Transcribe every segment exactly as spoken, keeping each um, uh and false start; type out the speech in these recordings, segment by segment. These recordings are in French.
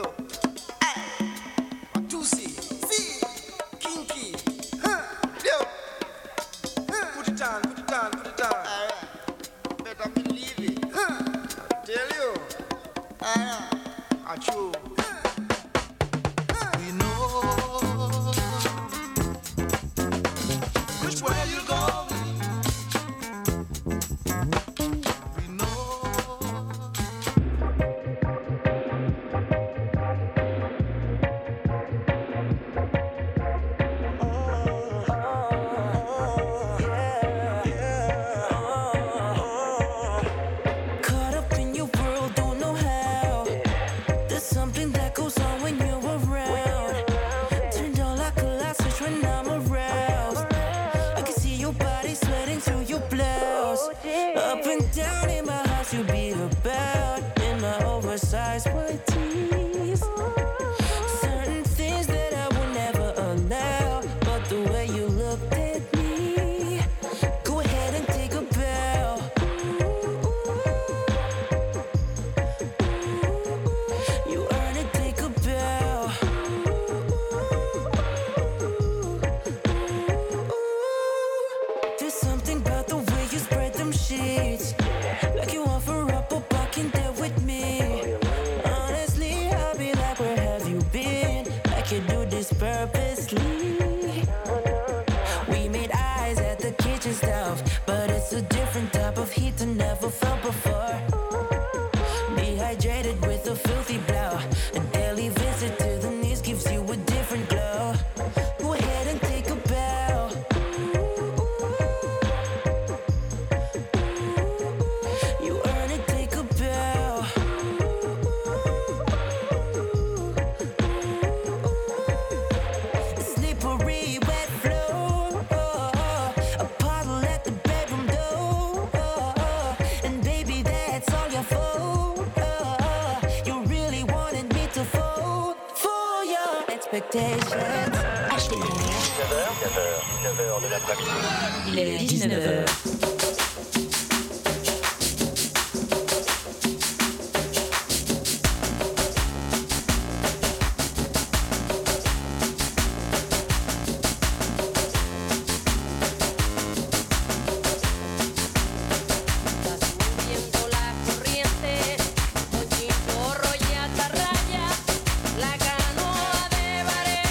Il est dix-neuf heures.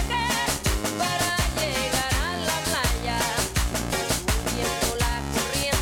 Corriente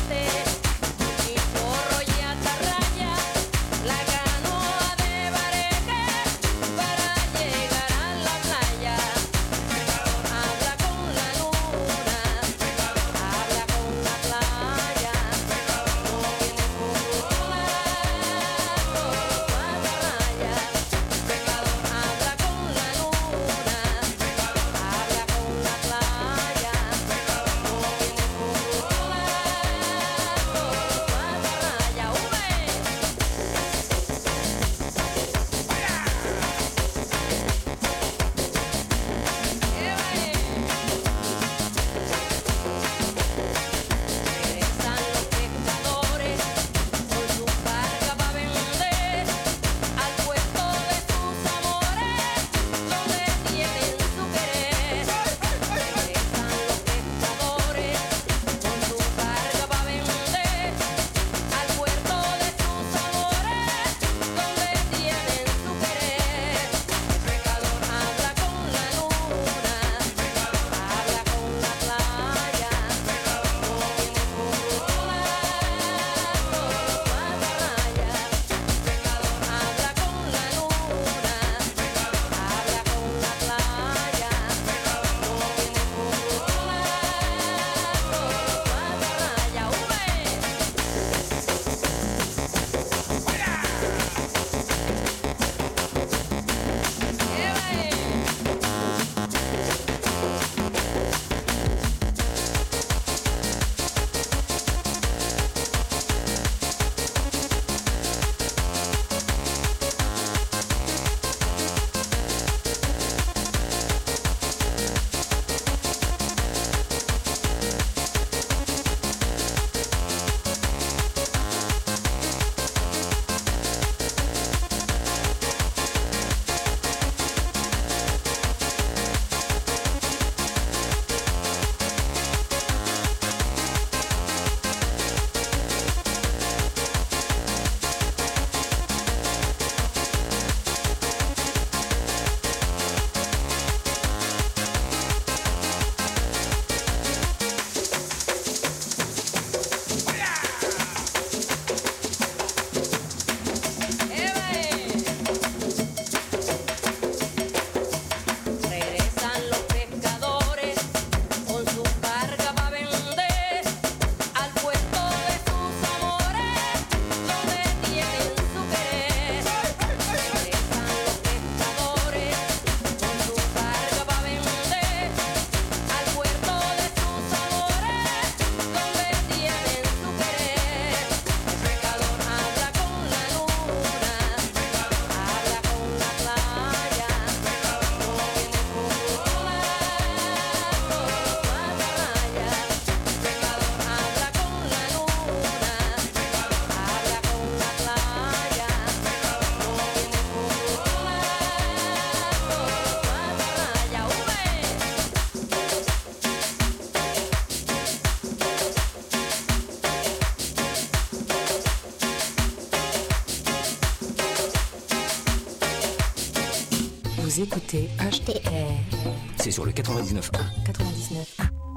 Vous écoutez H T R. C'est sur le quatre-vingt-dix-neuf point un. quatre-vingt-dix-neuf.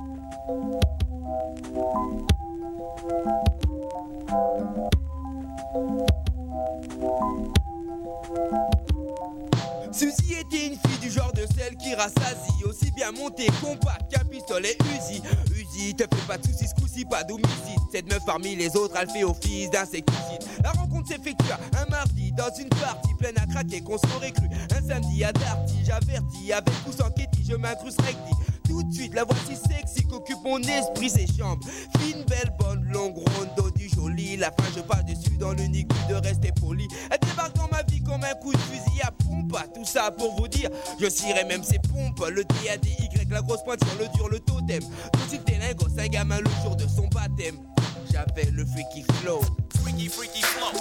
Suzy était une fille du genre de celle qui rassasie, aussi bien montée, compact qu'un pistolet Uzi. Uzi, te fais pas de soucis, ce coup-ci pas d'homicide. Cette meuf parmi les autres, elle fait office d'insecticide. La rencontre s'effectua un mardi dans une partie pleine à craquer qu'on s'aurait cru. Un samedi à Darty, j'avertis, avec ou sans Ketty, je m'incruste recti. Tout de suite, la voici sexy qu'occupe mon esprit, ses chambres. Fine, belle, bonne, longue, ronde, dos du joli. La fin, je passe dessus dans l'unique but de rester poli. Elle débarque dans ma vie comme un coup de fusil à pompe. Tout ça pour vous dire, je cirerai même ses pompes. Le D A D Y, la grosse pointe sur le dur, le totem. Tout t'es lingo, c'est un gamin le jour de son baptême. J'avais le freaky flow. Freaky, freaky flow.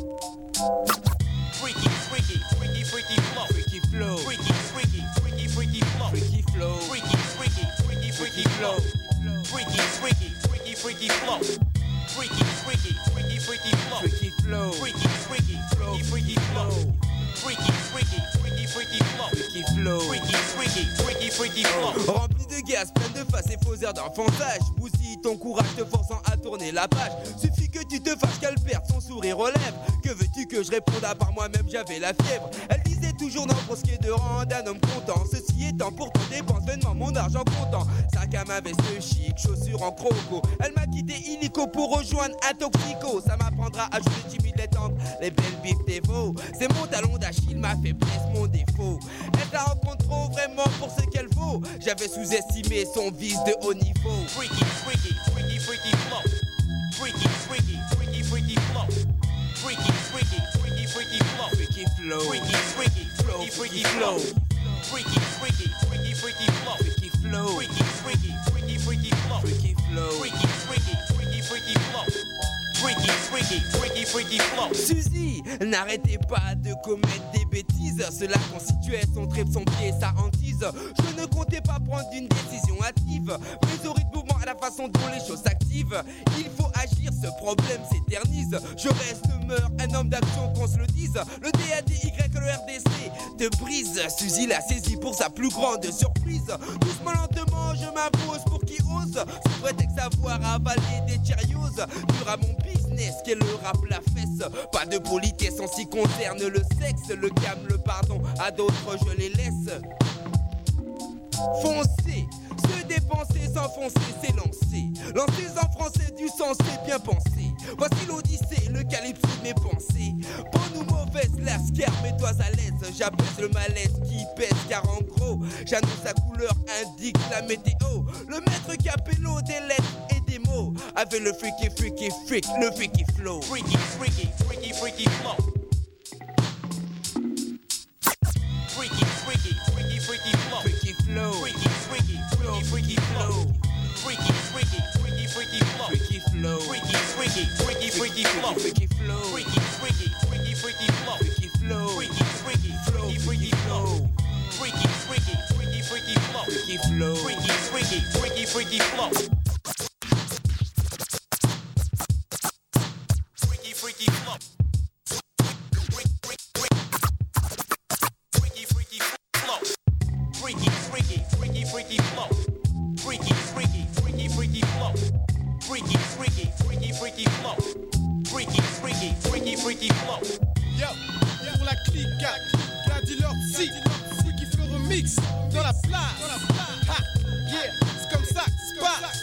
Freaky, freaky, freaky, freaky flow. Freaky flow. Freaky, freaky, freaky, freaky flow. Freaky flow. Freaky, freaky, freaky, freaky flow. Freaky, freaky, freaky, freaky flow. Freaky, freaky, freaky, freaky flow. Freaky flow. Freaky, freaky, freaky, freaky flow. Freaky, freaky, freaky, freaky flow. Freaky flow. Freaky, freaky, freaky, freaky flow. Rempli de gaz, plein de faces et faux airs d'enfantage. Bousille ton courage te forçant à tourner la page. Suffit que tu te fâches qu'elle perde son sourire aux lèvres. Que veux-tu que je réponde à part moi-même, j'avais la fièvre. Elle disait toujours non pour ce qui est de rendre un homme content. Ceci étant pourtant dépense vainement mon argent comptant. Sac à main, veste chic, chaussures en croco. Elle m'a quitté illico pour rejoindre un toxico. Ça m'apprendra à jouer timide, les tendres, les belles bifs des veaux. C'est mon talon d'Achille, ma faiblesse, mon défaut. Elle la rencontre trop vraiment pour ce qu'elle vaut. J'avais sous-estimé son vice de haut niveau. Freaky, freaky, freaky, freaky flow. Freaky, freaky, freaky, freaky flow. Freaky, freaky, freaky, freaky flow. Freaky flow. Freaky, freaky, freaky, freaky flow. Freaky, freaky, freaky, freaky flow. Freaky flow. Freaky, freaky, freaky, freaky flow. Freaky flow. Freaky, freaky, freaky, freaky flow. Freaky, freaky, freaky, freaky flow. Suzy n'arrêtez pas de commettre des bêtises. Cela constituait son trip, son pied, sa hantise. Je ne comptais pas prendre une décision hâtive, mais au rythme mouvement à la façon dont les choses s'activent. Il faut agir, ce problème s'éternise. Je reste, meurs, un homme d'action qu'on se le dise. Le D A D Y, le R D C te brise. Suzy l'a saisi pour sa plus grande surprise. Doucement, lentement, je m'impose pour qui ose. Sous prétexte savoir avaler des Cheerios. Dur à mon business, qu'est le rap, la fesse. Pas de politesse en ce qui concerne le sexe. Le calme, le pardon, à d'autres je les laisse. Foncer, se dépenser, s'enfoncer, s'élancer. Lancer en français du sens, c'est bien pensé. Voici l'odyssée, le calypso de mes pensées. Bonne ou mauvaise, la scare, mets-toi à l'aise. J'abaisse le malaise qui pèse, car en gros, j'annonce la couleur, indique la météo. Le maître capello des lettres et des mots. Avec le freaky, freaky, freak, le freaky flow. Freaky, freaky, freaky, freaky flow. Freaky, freaky, freaky, freaky flow. Freaky flow. Freaky, freaky, freaky, freaky flow. Freaky, freaky, freaky, freaky flow. Freaky flow. Freaky, freaky, freaky, freaky flow. Freaky flow. Freaky, freaky, freaky, freaky flow. Freaky flow. Freaky, freaky, freaky, freaky flow. Freaky, freaky, freaky, freaky flow. Freaky flow. Freaky, freaky, freaky, freaky flow. Freaky, freaky flow. Freaky, freaky, freaky, freaky flow. Freaky, freaky, freaky, freaky flow. Freaky, freaky, freaky, freaky flow. Freaky, freaky, freaky, freaky flow. Yo, pour la clique, qu'a dit leur psy. Freaky flow remix dans la place. Ha, yeah, c'est comme ça que ça se passe.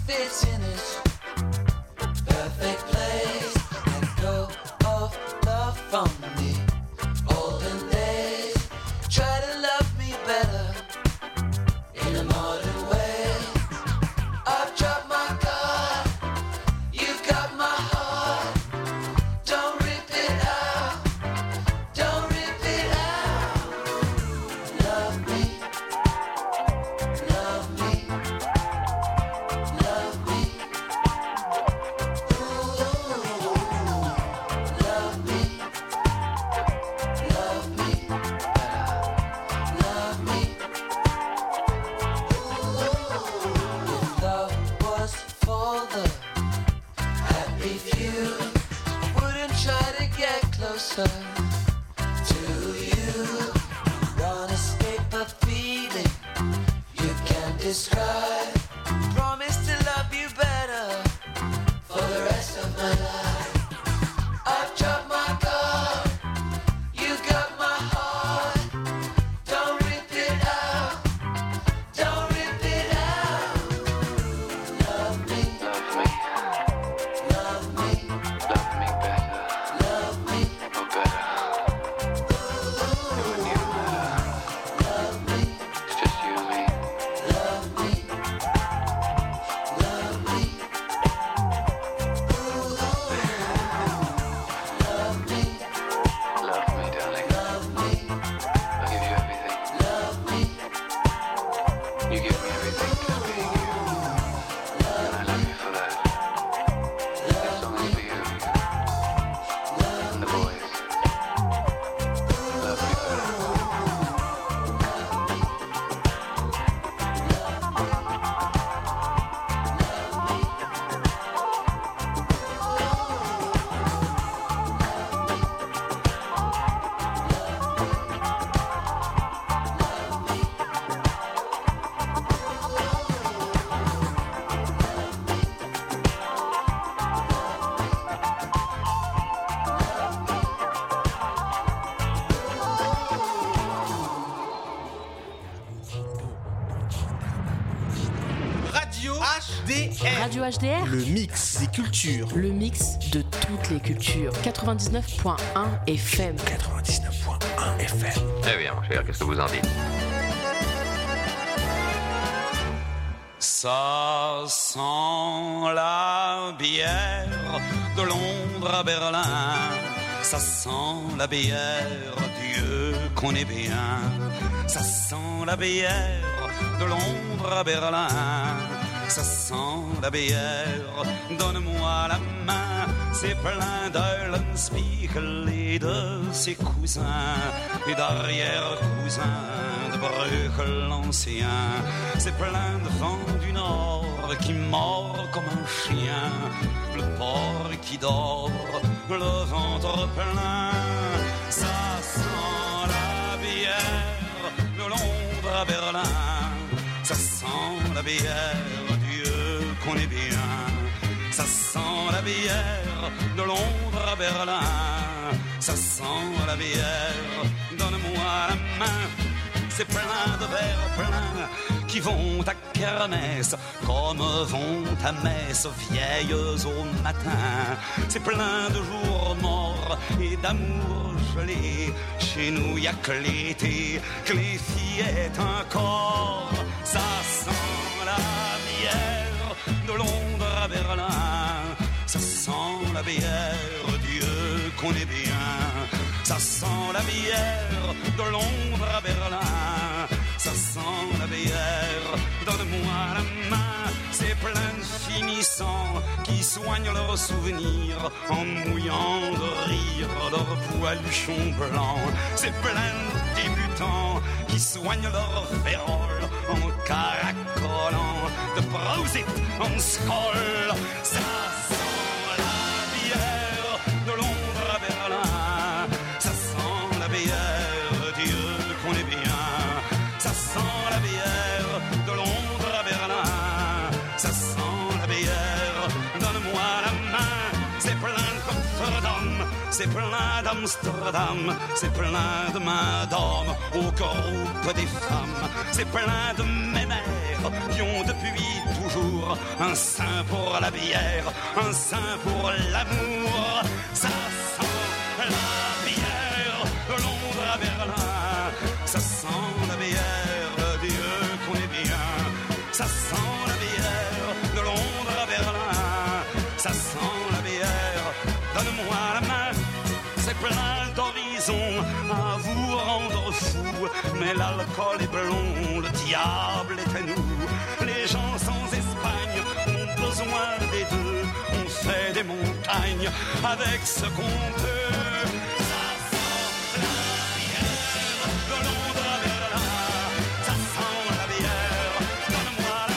fits in its perfect place. Let go of love from the olden days. Try to love me better in a modern way. I've dropped my guard, you've got my heart. Don't rip it out, don't rip it out. Love me, love me, love me. Ooh, love me, love me, love me. If love was for the happy few, wouldn't try to get closer to you. Won't escape a feeling you can't describe. Promise to love you better for the rest of my life. I've dropped my guard, you got my heart. Don't rip it out, don't rip it out. Love me, Love me, love me, love me better, love me, or better. Never knew better. love me, It's just you and me. love me, love me. Love me, Love me, darling. love me, I'll give you everything. love me, You give me everything just being you. And I love you for that. This song is for you. And the boys. Love me better. Radio H D R. Radio H D R, Le mix des cultures. le mix de toutes les cultures. quatre-vingt-dix-neuf point un F M. quatre-vingt-dix-neuf point un F M. Eh bien, mon cher, qu'est-ce que vous en dites? Ça sent la bière de Londres à Berlin. Ça sent la bière, Dieu qu'on est bien. Ça sent la bière de Londres à Berlin. Ça sent la bière, donne-moi la main. C'est plein d'Eulenspiegel et de ses cousins et d'arrière-cousins de Bruegel l'ancien. C'est plein de vent du nord qui mord comme un chien. Le porc qui dort, le ventre plein. Ça sent la bière de Londres à Berlin. Ça sent la bière, Dieu qu'on est bien. Ça sent la bière de Londres à Berlin. Ça sent la bière, donne-moi la main. C'est plein de verres pleins qui vont à kermesse comme vont à messe vieilles au matin. C'est plein de jours morts et d'amour gelé. Chez nous y a que l'été, que les fillettes encore. Ça sent la bière de Londres à Berlin. Ça sent la bière, Dieu qu'on est bien. Ça sent la bière de Londres à Berlin. Ça sent la bière, donne-moi la main. C'est plein de finissants qui soignent leurs souvenirs en mouillant de rire leurs poiluchons blancs. C'est plein de débutants qui soignent leurs féroles en caracolant de Prosit en Skoll. Ça sent la bière de Londres à Berlin. Ça sent la bière, Dieu qu'on est bien. Ça sent la bière de Londres à Berlin. Ça sent la bière, donne-moi la main. C'est plein de Rotterdam, c'est plein d'Amsterdam, c'est plein de mains d'hommes au groupe des femmes. C'est plein de mes mères champion depuis toujours. Un saint pour la bière, un saint pour l'amour. Ça sent la bière de Londres à Berlin. Ça sent la bière, Dieu qu'on est bien. Ça sent la bière de Londres à Berlin. Ça sent la bière, donne-moi la main. C'est plein d'horizons à vous rendre fou. Mais l'alcool est blond, le diable est à nous. Les gens sans Espagne ont besoin des deux. On fait des montagnes avec ce qu'on peut. Ça sent la bière de Londres à Berlin. Ça sent la bière, donne-moi la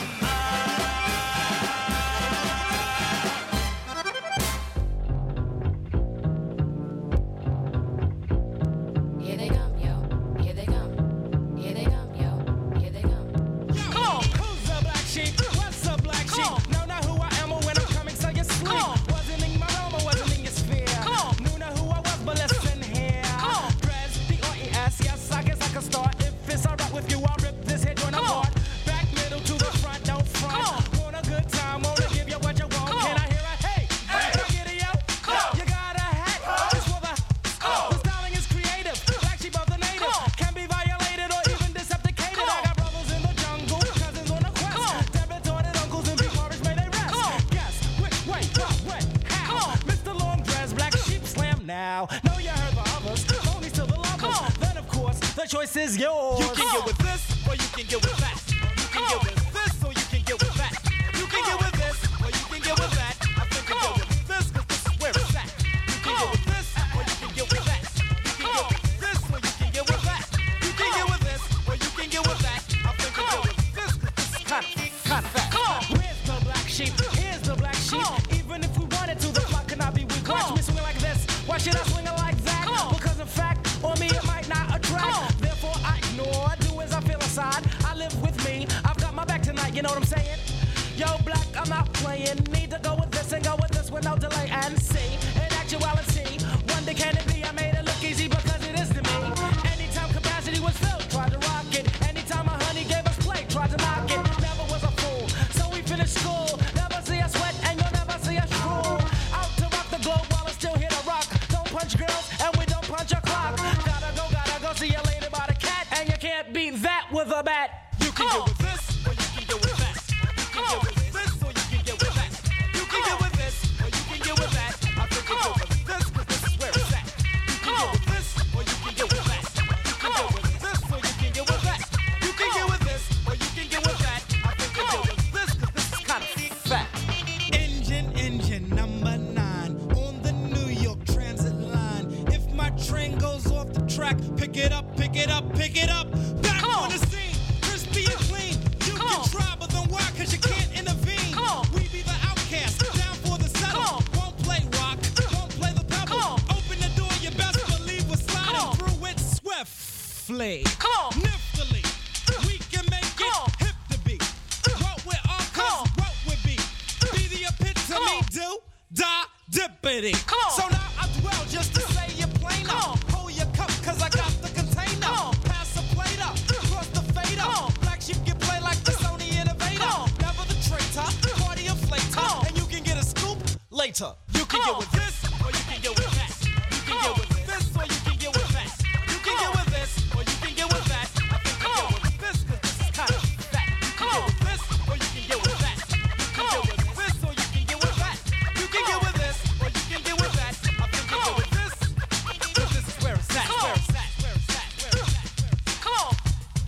Here they come, yo. Here they come. Here they come, yo. Here they come. Come on, who's the black sheep? What's the black sheep? Know not who I am or when I'm coming, so you sleep. Wasn't in my realm or wasn't in your sphere. Knew not who I was, but listen here. Dress, D R E S, yes, I guess I can start. If it's alright with you, I'll rip this head joint apart. Back middle to the front, don't front. Want a good time, wanna give you what you want. Can I hear a hey? Hey, get it, yo? You got a hat, it's for the The styling is creative, black sheep of the native. Can be violated or even decepticated. I got brothers in the jungle, cousins on the quest. Debit-ordered uncles and big Morris may they rest. Guess, which way, what, when, how? Mister Long Dress, black sheep slam now. Know you heard the others, only to the lovers. Then of course, the choice is yours. You can get with this, or you can get with that. You can get with this, or you can get with that. You can get with this, or you can get with that. I think you get with this, cause this is where it's at. You can get with this, or you can get with that. You can get with this, or you can get with that. You can get with this, or you can get with that. I think you get with this, cause this is kinda, kinda fat. Where's the black sheep? Here's the black sheep. Even if we wanted to, the clock cannot be weak. Watch me swing like this. Why should I swing it like that? Because in fact, on me it might not attract. Therefore I ignore, do as I feel inside. I live with me, I've got my back tonight, you know what I'm saying? Yo, black, I'm not playing. Need to go with this and go with this with no delay and see. In actuality, wonder can it be? I made it look easy because it is to me. Anytime capacity was filled, tried to rock it. Anytime my honey gave us play, tried to knock it. Never was a fool, so we finished school. Never see us sweat and you'll never see us drool. Out to rock the globe while it's still here to rock. Don't punch girls and we don't punch a clock. Gotta go, gotta go, see you later by the cat. And you can't beat that with a bat. You can get with this, or you can get with that. You can get with this, or you can get with that. You can get with this, or you can get with that. I think you get with this, cause this is where it's at. You can get with this, or you can get with that. You can get with this, or you can get with that. You can get with this, or you can get with that. I think you get with this, cause this is kinda fat. Engine, engine number nine on the New York Transit line. If my train goes off the track, pick it up, pick it up, pick it up. Back on the scene, crispy and clean. You can try, but then why? Cause you can't intervene. We be the outcast, down for the settle. Won't play rock, won't play the pebble. Open the door, you best believe we're sliding through it swiftly. Niftily, we can make it hip to be. What we're all cause what we be. Be the epitome, do, da, dippity. So now I dwell just to say you're plain up. Hold your cup, cause I got the container. Pass the plate up, cross the fader. Black sheep get played like the Sony Innovator. Never the traitor, party of flater. And you can get a scoop later. You can get with this, or you can get with that. You can get with this, or you can get with that. You can get with this, or you can get with that. I think you get with this, cause this is kinda fat. You can get with this, or you can get with that. You can get with this, or you can get with that. You can get with this, or you can get with that. I think you get with this, cause this is where it's at. Where it's at, where it's at, where it's at. Come on.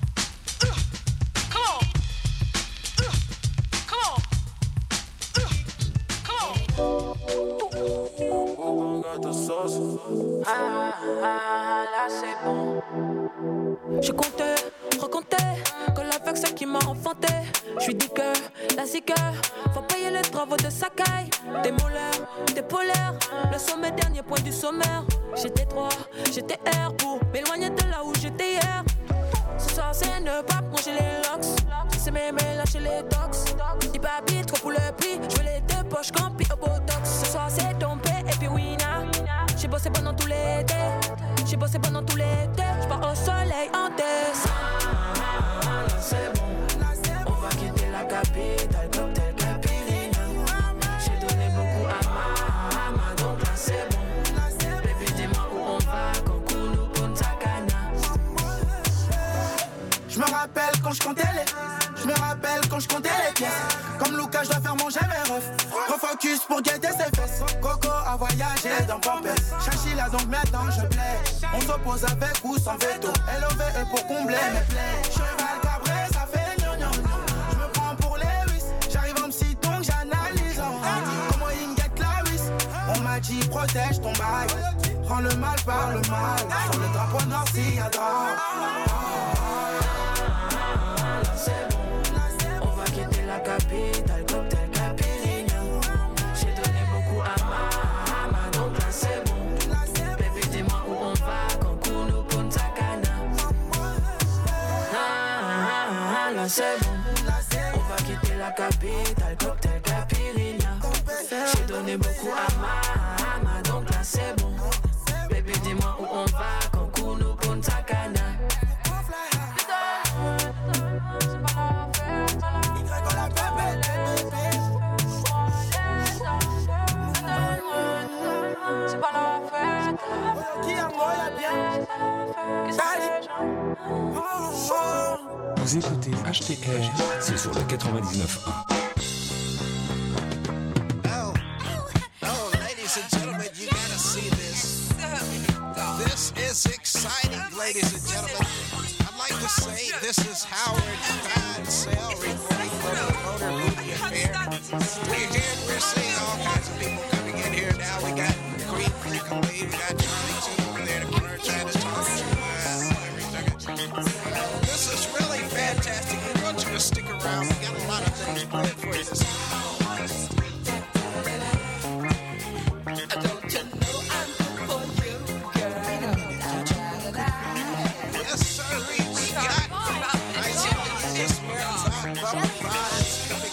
Come on. Come on. Je comptais, recomptais, que avec ce qui m'a enfanté. J'suis dit que la zigueur, faut payer les travaux de sa caille. Des molaires, des polaires, le sommet, dernier point du sommaire. J'étais droit, j'étais R pour m'éloigner de là où j'étais hier. Ce soir c'est ne pas manger les locks. C'est m'aimer lâcher les docs. Dis papi, trop pour le prix. J'veux les deux poches campi au botox. Ce soir c'est tombé et puis winner. J'ai bossé pendant tout l'été. J'ai bossé pendant tout l'été. J'pars au soleil en décembre. Là c'est bon, on va quitter la faire manger mes refs. Refocus pour guetter ses fesses. Coco a voyagé dans Pampers. Chachila donc maintenant je plais. On s'oppose avec ou sans veto. L O V est pour combler mes plaies. Cheval cabré, ça fait gnognon. Je me prends pour Lewis. J'arrive en psy donc j'analyse. Comment il me guette la whiz. On m'a dit protège ton bail. Prends le mal par le mal. Sur le drapeau noir s'il y a drame. C'est bon, on va quitter la capitale, cocktail Caipirinha. J'ai donné beaucoup à ma, ma donc là c'est bon. Bébé dis-moi où on va, Cancun ou Punta Cana. Ah, ah, ah, là c'est bon, on va quitter la capitale, cocktail Caipirinha. J'ai donné beaucoup à ma, ma donc là c'est bon. Bébé dis-moi où on va, Cancun ou Punta Cana. C'est pas la fête. Qui a moi la bien? Vous écoutez H T R, c'est sur le quatre-vingt-dix-neuf point un. Oh, oh, ladies and gentlemen, you gotta see this. This is exciting, ladies and gentlemen. I'd like to say this is Howard Feinsell reporting from the Motor Movie Affair. We're here, we're seeing all kinds of people coming in here now. We got Creek, you can leave. We got Charlie too over there, the commercial trying to talk to uh, This is really fantastic. We want you to stick around. We got a lot of things planned for you this evening. Don't you know I'm good for you, girl? Yes, sir, we got I see this man's on bubble fries coming.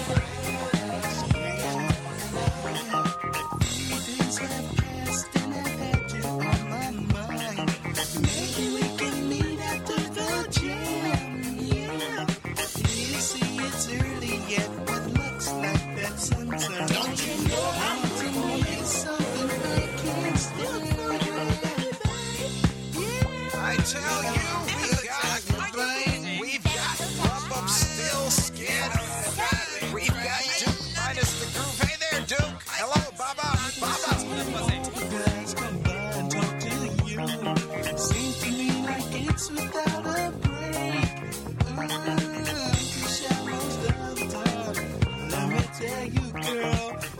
Days have passed and I've had you on my mind. Maybe we can meet after the gym, yeah. You see it's early yet, but looks like that sometime. Don't you know I'm to me something I can't stand for you, I tell you, we got we've got Bub Up Still Skin. We've got Duke minus the groove. Hey there, Duke. Hello, Baba. Baba. guys come by and talk to you. Seems to me like it's without a break. Uh, too shallow the time. Let me tell you, girl,